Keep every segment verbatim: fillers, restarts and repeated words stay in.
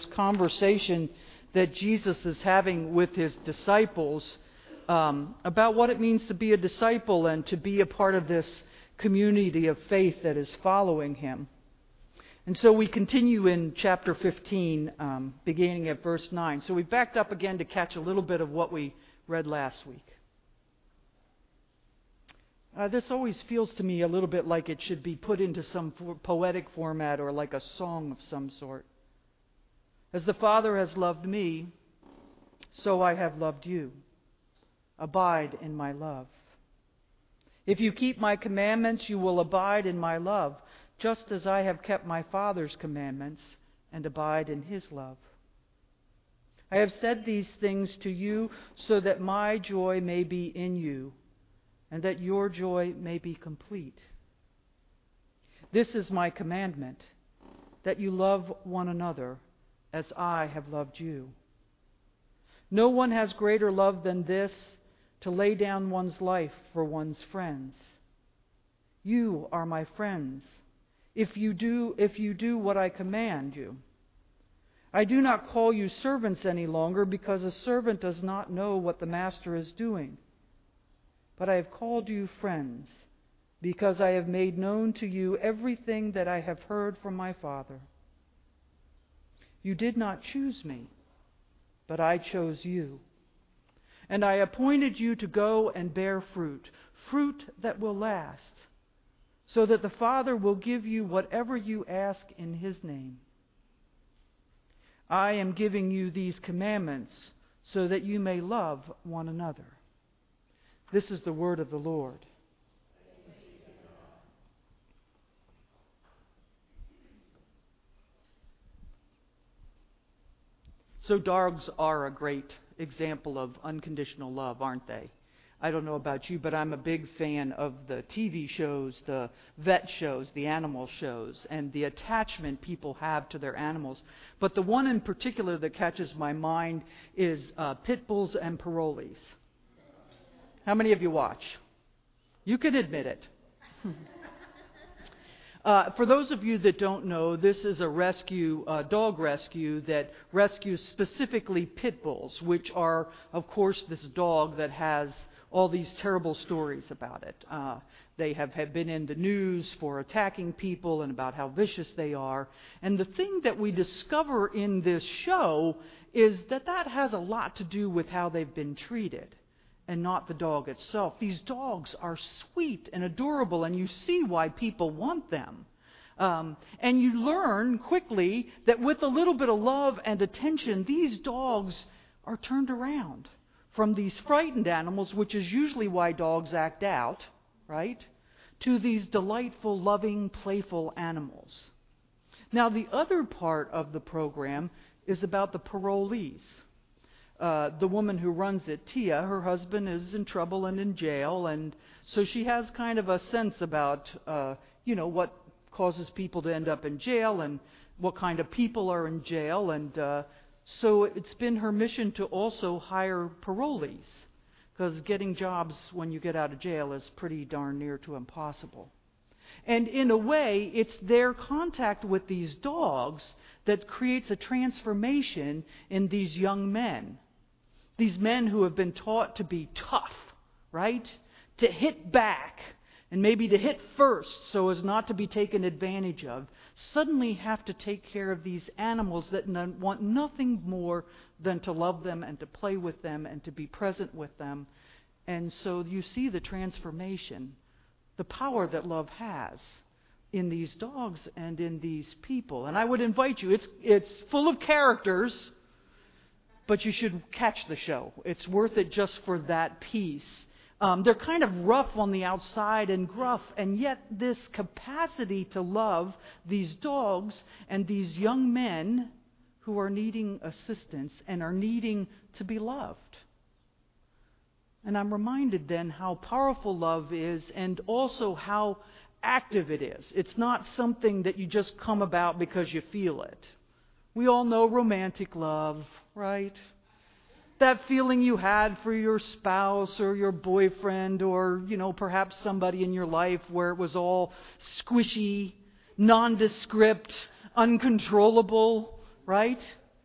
conversation that Jesus is having with his disciples um, about what it means to be a disciple and to be a part of this community of faith that is following him. And so we continue in chapter fifteen, um, beginning at verse nine. So we backed up again to catch a little bit of what we read last week. Uh, this always feels to me a little bit like it should be put into some poetic format or like a song of some sort. As the Father has loved me, so I have loved you. Abide in my love. If you keep my commandments, you will abide in my love, just as I have kept my Father's commandments and abide in his love. I have said these things to you so that my joy may be in you and that your joy may be complete. This is my commandment, that you love one another as I have loved you. No one has greater love than this, to lay down one's life for one's friends. You are my friends, if you do if you do what I command you. I do not call you servants any longer, because a servant does not know what the master is doing. But I have called you friends, because I have made known to you everything that I have heard from my Father. You did not choose me, but I chose you. And I appointed you to go and bear fruit, fruit that will last, so that the Father will give you whatever you ask in his name. I am giving you these commandments so that you may love one another. This is the word of the Lord. So dogs are a great example of unconditional love, aren't they? I don't know about you, but I'm a big fan of the T V shows, the vet shows, the animal shows, and the attachment people have to their animals. But the one in particular that catches my mind is uh, pit bulls and parolees. How many of you watch? You can admit it. Uh, for those of you that don't know, this is a rescue, uh, dog rescue that rescues specifically pit bulls, which are, of course, this dog that has all these terrible stories about it. Uh, they have, have been in the news for attacking people and about how vicious they are. And the thing that we discover in this show is that that has a lot to do with how they've been treated, and not the dog itself. These dogs are sweet and adorable, and you see why people want them. Um, and you learn quickly that with a little bit of love and attention, these dogs are turned around from these frightened animals, which is usually why dogs act out, right, to these delightful, loving, playful animals. Now, the other part of the program is about the parolees. Uh, the woman who runs it, Tia, her husband is in trouble and in jail, and so she has kind of a sense about, uh, you know, what causes people to end up in jail and what kind of people are in jail, and uh, so it's been her mission to also hire parolees, because getting jobs when you get out of jail is pretty darn near to impossible. And in a way, it's their contact with these dogs that creates a transformation in these young men. These men who have been taught to be tough, right? To hit back, and maybe to hit first so as not to be taken advantage of, suddenly have to take care of these animals that want nothing more than to love them and to play with them and to be present with them. And so you see the transformation, the power that love has in these dogs and in these people. And I would invite you, it's it's full of characters, but you should catch the show. It's worth it just for that piece. Um, they're kind of rough on the outside and gruff, and yet this capacity to love these dogs and these young men who are needing assistance and are needing to be loved. And I'm reminded then how powerful love is, and also how active it is. It's not something that you just come about because you feel it. We all know romantic love, right? That feeling you had for your spouse or your boyfriend, or, you know, perhaps somebody in your life where it was all squishy, nondescript, uncontrollable, right?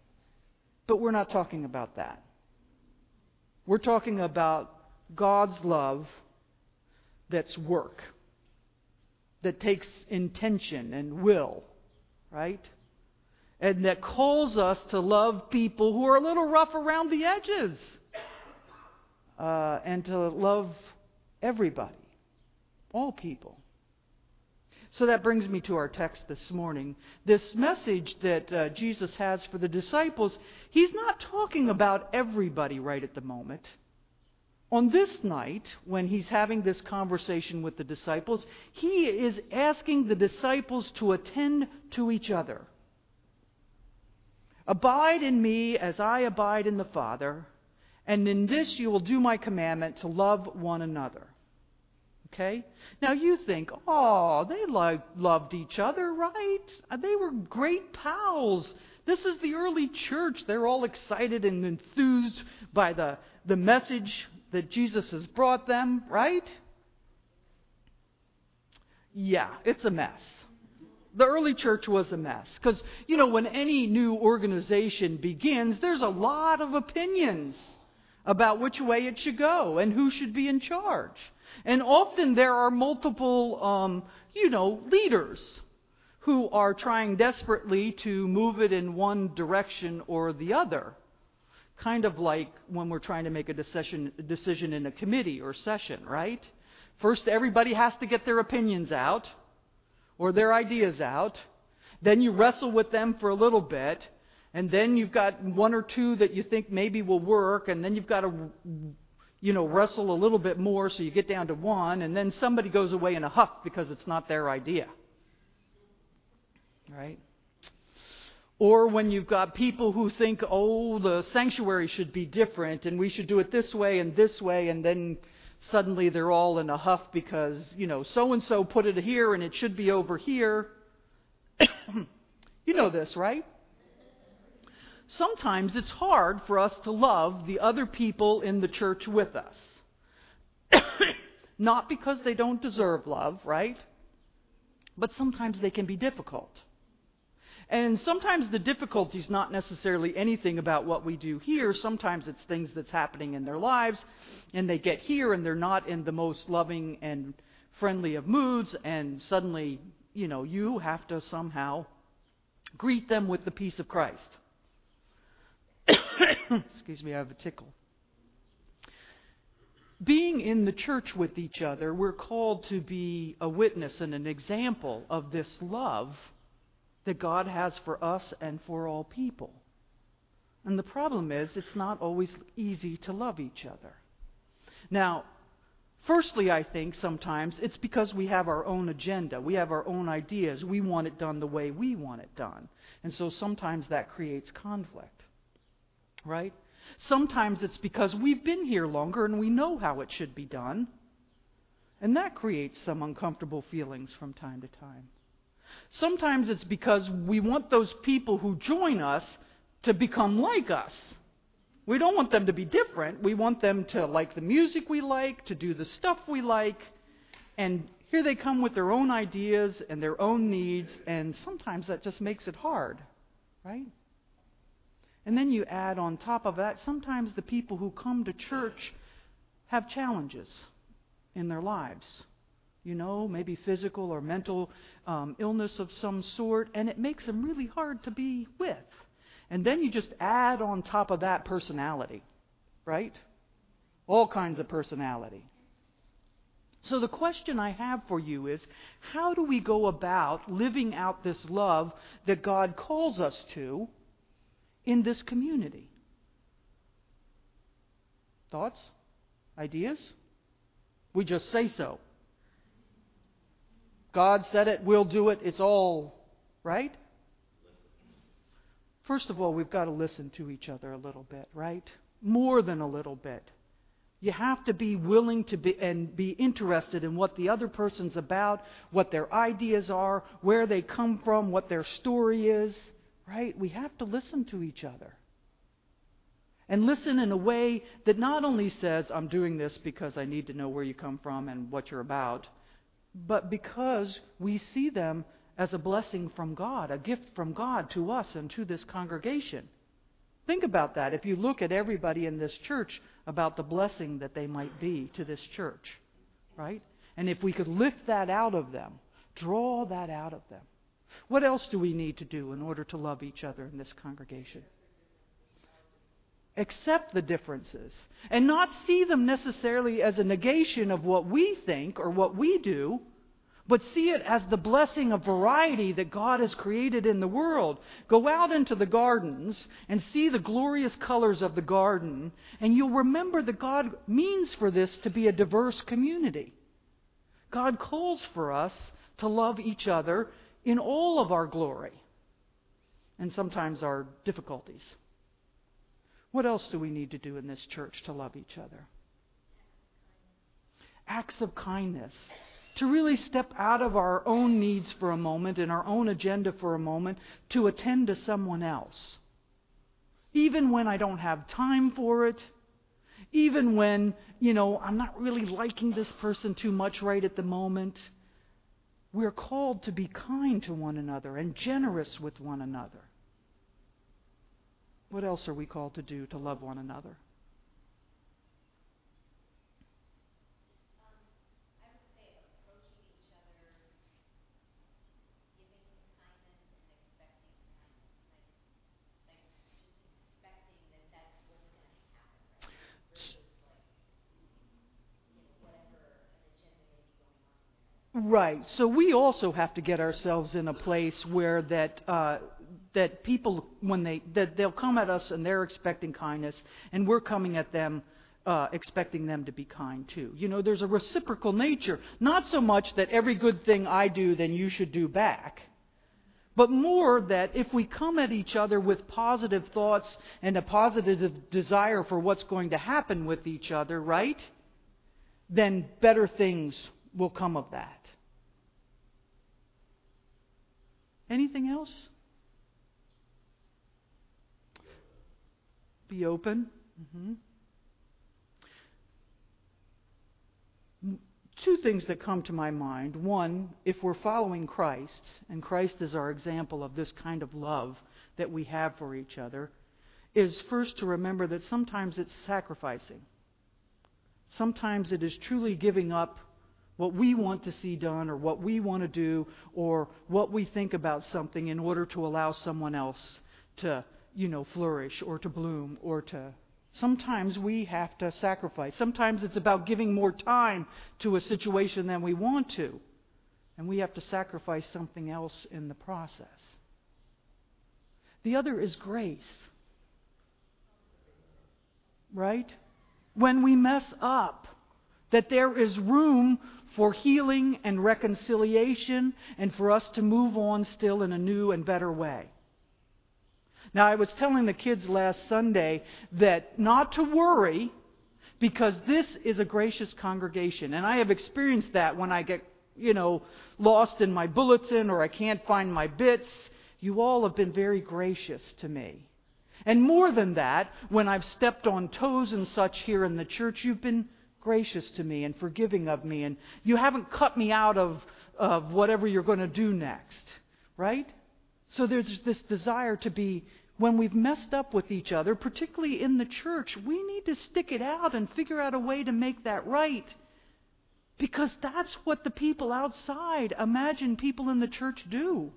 But we're not talking about that. We're talking about God's love that's work, that takes intention and will, right? And that calls us to love people who are a little rough around the edges, uh, and to love everybody, all people. So that brings me to our text this morning. This message that uh, Jesus has for the disciples, He's not talking about everybody right at the moment. On this night, when He's having this conversation with the disciples, He is asking the disciples to attend to each other. Abide in me as I abide in the Father, and in this you will do my commandment to love one another. Okay? Now you think, oh, they like, loved each other, right? They were great pals. This is the early church. They're all excited and enthused by the, the message that Jesus has brought them, right? Yeah, it's a mess. The early church was a mess. Because, you know, when any new organization begins, there's a lot of opinions about which way it should go and who should be in charge. And often there are multiple, um, you know, leaders who are trying desperately to move it in one direction or the other. Kind of like when we're trying to make a decision, decision in a committee or session, right? First, everybody has to get their opinions out or their ideas out. Then you wrestle with them for a little bit. And then you've got one or two that you think maybe will work. And then you've got to, you know, wrestle a little bit more so you get down to one. And then somebody goes away in a huff because it's not their idea. Right? Or when you've got people who think, oh, the sanctuary should be different and we should do it this way and this way, and then suddenly they're all in a huff because, you know, so-and-so put it here and it should be over here. You know this, right? Sometimes it's hard for us to love the other people in the church with us. Not because they don't deserve love, right? But sometimes they can be difficult. And sometimes the difficulty is not necessarily anything about what we do here. Sometimes it's things that's happening in their lives, and they get here and they're not in the most loving and friendly of moods, and suddenly, you know, you have to somehow greet them with the peace of Christ. Excuse me, I have a tickle. Being in the church with each other, we're called to be a witness and an example of this love that God has for us and for all people. And the problem is, it's not always easy to love each other. Now, firstly, I think sometimes it's because we have our own agenda. We have our own ideas. We want it done the way we want it done. And so sometimes that creates conflict. Right? Sometimes it's because we've been here longer and we know how it should be done. And that creates some uncomfortable feelings from time to time. Sometimes it's because we want those people who join us to become like us. We don't want them to be different. We want them to like the music we like, to do the stuff we like. And here they come with their own ideas and their own needs, and sometimes that just makes it hard, right? And then you add on top of that, sometimes the people who come to church have challenges in their lives. You know, maybe physical or mental um, illness of some sort, and it makes them really hard to be with. And then you just add on top of that personality, right? All kinds of personality. So the question I have for you is, how do we go about living out this love that God calls us to in this community? Thoughts? Ideas? We just say so. God said it, we'll do it, it's all right? First of all, we've got to listen to each other a little bit, right? More than a little bit. You have to be willing to be and be interested in what the other person's about, what their ideas are, where they come from, what their story is, right? We have to listen to each other. And listen in a way that not only says, I'm doing this because I need to know where you come from and what you're about, but because we see them as a blessing from God, a gift from God to us and to this congregation. Think about that. If you look at everybody in this church, about the blessing that they might be to this church, right? And if we could lift that out of them, draw that out of them. What else do we need to do in order to love each other in this congregation? Accept the differences and not see them necessarily as a negation of what we think or what we do, but see it as the blessing of variety that God has created in the world. Go out into the gardens and see the glorious colors of the garden, and you'll remember that God means for this to be a diverse community. God calls for us to love each other in all of our glory and sometimes our difficulties. What else do we need to do in this church to love each other? Acts of kindness. To really step out of our own needs for a moment and our own agenda for a moment to attend to someone else. Even when I don't have time for it. Even when, you know, I'm not really liking this person too much right at the moment. We're called to be kind to one another and generous with one another. What else are we called to do to love one another? Right. So we also have to get ourselves in a place where that uh, that people, when they that they'll come at us and they're expecting kindness, and we're coming at them uh, expecting them to be kind too. You know, there's a reciprocal nature. Not so much that every good thing I do, then you should do back, but more that if we come at each other with positive thoughts and a positive desire for what's going to happen with each other, right? Then better things will come of that. Anything else? Be open. Mm-hmm. Two things that come to my mind. One, if we're following Christ, and Christ is our example of this kind of love that we have for each other, is first to remember that sometimes it's sacrificing. Sometimes it is truly giving up what we want to see done or what we want to do or what we think about something in order to allow someone else to, you know, flourish or to bloom or to... Sometimes we have to sacrifice. Sometimes it's about giving more time to a situation than we want to. And we have to sacrifice something else in the process. The other is grace. Right? When we mess up, that there is room for healing and reconciliation and for us to move on still in a new and better way. Now, I was telling the kids last Sunday that not to worry because this is a gracious congregation. And I have experienced that when I get, you know, lost in my bulletin or I can't find my bits. You all have been very gracious to me. And more than that, when I've stepped on toes and such here in the church, you've been gracious to me and forgiving of me, and you haven't cut me out of, of whatever you're going to do next, right? So there's this desire to be, when we've messed up with each other, particularly in the church, we need to stick it out and figure out a way to make that right, because that's what the people outside imagine people in the church do.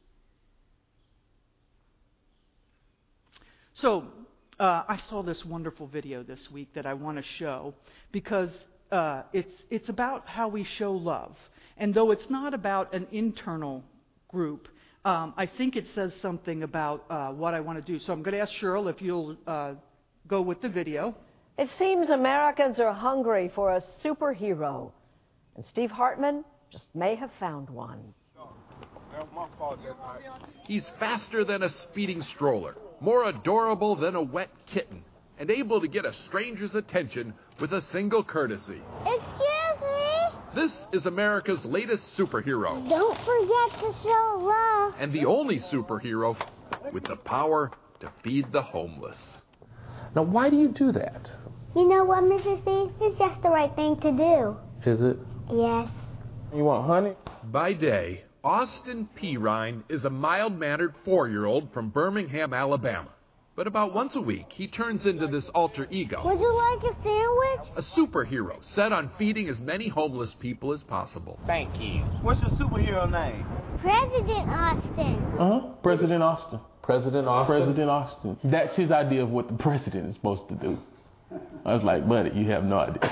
So, Uh, I saw this wonderful video this week that I want to show because uh, it's it's about how we show love. And though it's not about an internal group, um, I think it says something about uh, what I want to do. So I'm going to ask Cheryl if you'll uh, go with the video. It seems Americans are hungry for a superhero. And Steve Hartman just may have found one. He's faster than a speeding stroller, more adorable than a wet kitten, and able to get a stranger's attention with a single courtesy. Excuse me? This is America's latest superhero. Don't forget to show love. And the only superhero with the power to feed the homeless. Now, why do you do that? You know what, Missus B? It's just the right thing to do. Is it? Yes. You want honey? By day, Austin Pirine is a mild-mannered four-year-old from Birmingham, Alabama. But about once a week, he turns into this alter ego, Would you like a sandwich? a superhero set on feeding as many homeless people as possible. Thank you. What's your superhero name? President Austin. Uh-huh. President Austin. President Austin? President Austin. That's his idea of what the president is supposed to do. I was like, buddy, you have no idea.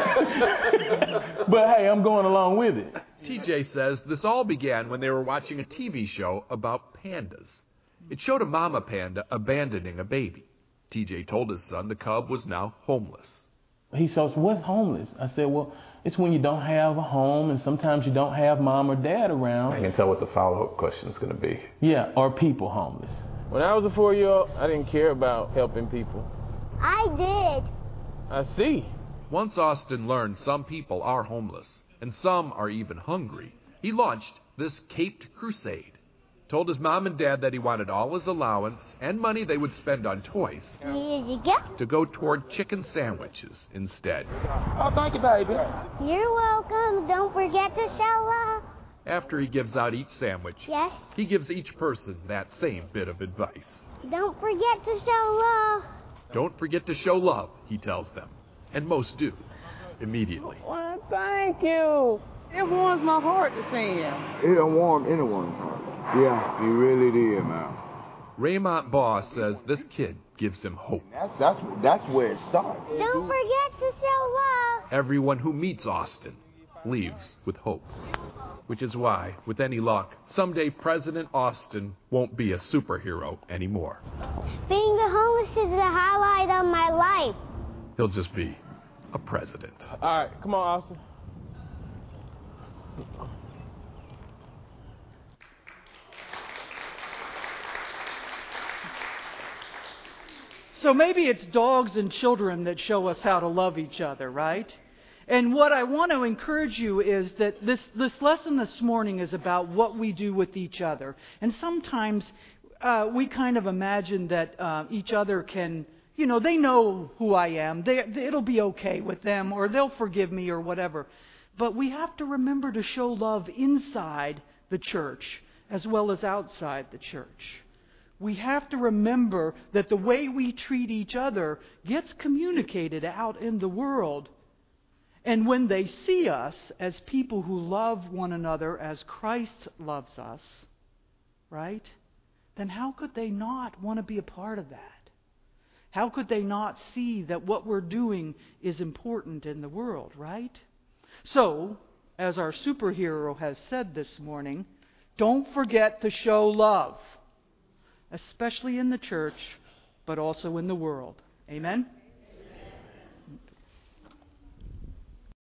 But hey, I'm going along with it. T J says this all began when they were watching a T V show about pandas. It showed a mama panda abandoning a baby. T J told his son the cub was now homeless. He says, what's homeless? I said, well, it's when you don't have a home and sometimes you don't have mom or dad around. I can tell what the follow-up question is going to be. Yeah, or people homeless. When I was a four-year-old, I didn't care about helping people. I did. I see. Once Austin learned some people are homeless and some are even hungry, he launched this Caped Crusade. Told his mom and dad that he wanted all his allowance and money they would spend on toys Here you go. to go toward chicken sandwiches instead. Oh, thank you, baby. You're welcome. Don't forget to show love. After he gives out each sandwich, Yes. he gives each person that same bit of advice. Don't forget to show love. Don't forget to show love, he tells them. And most do, immediately. Well, thank you. It warms my heart to see him. It'll warm anyone's heart. Yeah, he really did, man. Raymont Baugh says this kid gives him hope. That's that's that's where it started. Don't forget to show love. Everyone who meets Austin leaves with hope. Which is why, with any luck, someday President Austin won't be a superhero anymore. Being the homeless is the highlight of my life. He'll just be a president. All right, come on, Austin. So maybe it's dogs and children that show us how to love each other, right? And what I want to encourage you is that this, this lesson this morning is about what we do with each other. And sometimes uh, we kind of imagine that uh, each other can, you know, they know who I am. They, it'll be okay with them, or they'll forgive me, or whatever. But we have to remember to show love inside the church as well as outside the church. We have to remember that the way we treat each other gets communicated out in the world. And when they see us as people who love one another as Christ loves us, right? Then how could they not want to be a part of that? How could they not see that what we're doing is important in the world, right? So, as our superhero has said this morning, don't forget to show love. Especially in the church, but also in the world. Amen?